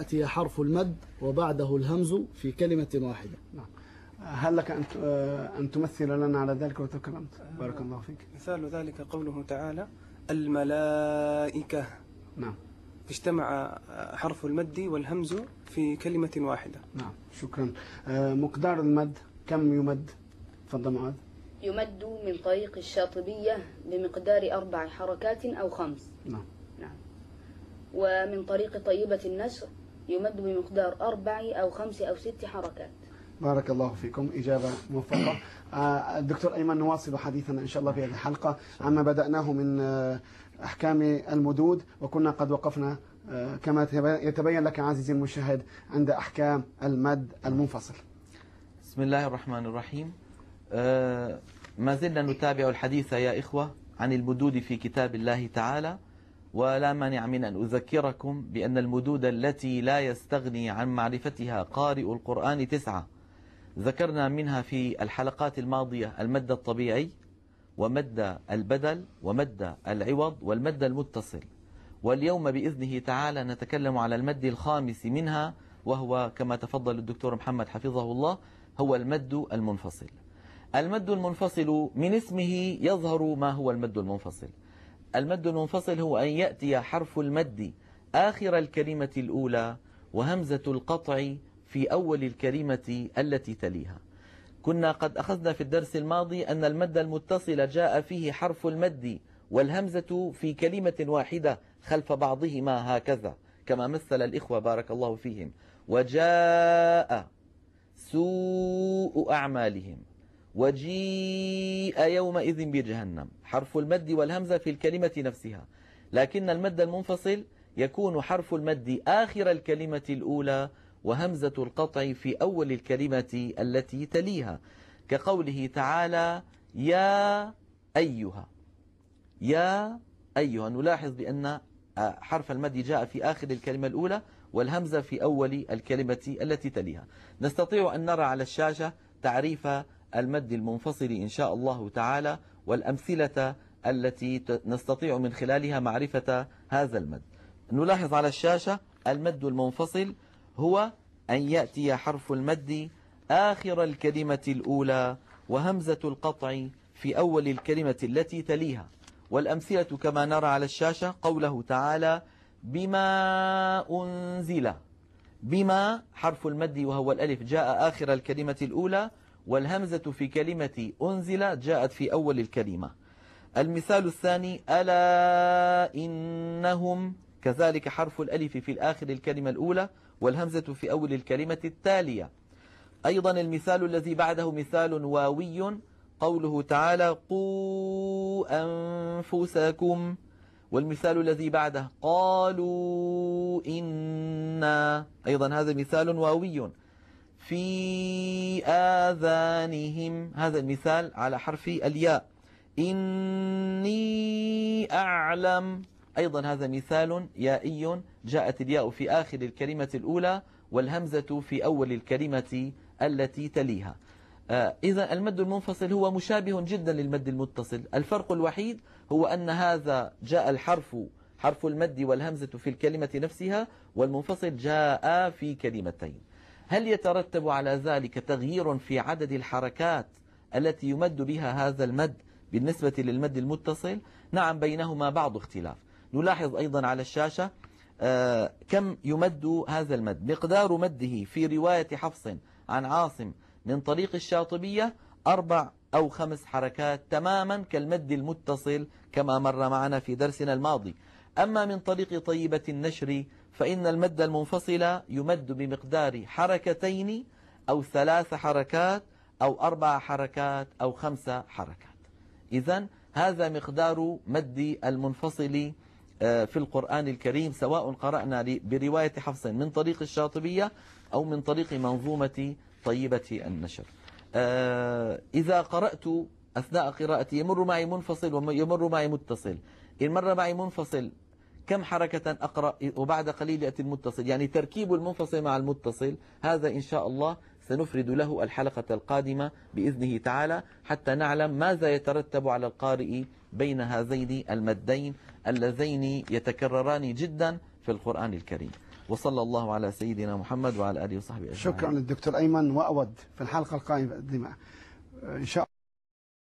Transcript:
يأتي حرف المد وبعده الهمز في كلمة واحدة. نعم. هل لك أن تمثل لنا على ذلك وتكلمت؟ بارك الله فيك. مثال ذلك قوله تعالى الملائكة. نعم. اجتمع حرف المد والهمز في كلمة واحدة. نعم، شكرا. مقدار المد كم يمد؟ تفضل معاذ. يمد من طريق الشاطبية بمقدار 4 حركات أو 5. نعم. نعم. ومن طريق طيبة النسر يمد بمقدار 4 أو 5 أو 6 حركات. بارك الله فيكم، إجابة موفقة. الدكتور أيمن، نواصل حديثنا إن شاء الله في هذه الحلقة عما بدأناه من أحكام المدود، وكنا قد وقفنا كما يتبين لك عزيزي المشاهد عند أحكام المد المنفصل. بسم الله الرحمن الرحيم. ما زلنا نتابع الحديث يا إخوة عن المدود في كتاب الله تعالى، ولا مانع من أن أذكركم بأن المدود التي لا يستغني عن معرفتها قارئ القرآن 9. ذكرنا منها في الحلقات الماضية المد الطبيعي ومد البدل ومد العوض والمد المتصل، واليوم بإذنه تعالى نتكلم على المد الخامس منها، وهو كما تفضل الدكتور محمد حفظه الله هو المد المنفصل. المد المنفصل من اسمه يظهر ما هو المد المنفصل. المد المنفصل هو أن يأتي حرف المد آخر الكلمة الأولى وهمزة القطع في أول الكلمة التي تليها. كنا قد أخذنا في الدرس الماضي أن المد المتصل جاء فيه حرف المد والهمزة في كلمة واحدة خلف بعضهما هكذا كما مثل الإخوة بارك الله فيهم: وجاء سوء أعمالهم وجيء يومئذ بجهنم. حرف المد والهمزة في الكلمة نفسها، لكن المد المنفصل يكون حرف المد آخر الكلمة الأولى وهمزة القطع في أول الكلمة التي تليها، كقوله تعالى يا أيها. يا أيها، نلاحظ بأن حرف المد جاء في آخر الكلمة الأولى والهمزة في أول الكلمة التي تليها. نستطيع أن نرى على الشاشة تعريف المد المنفصل إن شاء الله تعالى والأمثلة التي نستطيع من خلالها معرفة هذا المد. نلاحظ على الشاشة المد المنفصل هو أن يأتي حرف المد آخر الكلمة الأولى وهمزة القطع في أول الكلمة التي تليها. والأمثلة كما نرى على الشاشة قوله تعالى بما أنزل. بما حرف المد وهو الألف جاء آخر الكلمة الأولى، والهمزة في كلمة أنزل جاءت في أول الكلمة. المثال الثاني ألا إنهم، كذلك حرف الألف في الآخر الكلمة الأولى والهمزة في أول الكلمة التالية. أيضا المثال الذي بعده مثال واوي، قوله تعالى قوا أنفسكم. والمثال الذي بعده قالوا إنا، أيضا هذا مثال واوي. في آذانهم، هذا المثال على حرف الياء. إني أعلم، أيضا هذا مثال يائي جاءت الياء في آخر الكلمة الأولى والهمزة في أول الكلمة التي تليها. إذا المد المنفصل هو مشابه جدا للمد المتصل، الفرق الوحيد هو أن هذا جاء حرف المد والهمزة في الكلمة نفسها، والمنفصل جاء في كلمتين. هل يترتب على ذلك تغيير في عدد الحركات التي يمد بها هذا المد بالنسبة للمد المتصل؟ نعم، بينهما بعض اختلاف. نلاحظ أيضا على الشاشة كم يمد هذا المد. مقدار مده في رواية حفص عن عاصم من طريق الشاطبية 4 أو 5 حركات تماما كالمد المتصل كما مر معنا في درسنا الماضي. أما من طريق طيبة النشر فإن المد المنفصل يمد بمقدار حركتين أو 3 حركات أو 4 حركات أو 5 حركات. إذن هذا مقدار مد المنفصل في القرآن الكريم، سواء قرأنا برواية حفص من طريق الشاطبية أو من طريق منظومة طيبة النشر. إذا قرأت أثناء قراءتي يمر معي منفصل ويمر معي متصل، إن مر معي منفصل كم حركة أقرأ وبعد قليل يأتي المتصل، يعني تركيب المنفصل مع المتصل، هذا إن شاء الله سنفرد له الحلقة القادمة بإذنه تعالى حتى نعلم ماذا يترتب على القارئ بين هذين المدين اللذين يتكرران جدا في القرآن الكريم. وصلى الله على سيدنا محمد وعلى آله وصحبه أجمعين. شكرا للدكتور أيمن، وأود في الحلقة القادمة إن شاء الله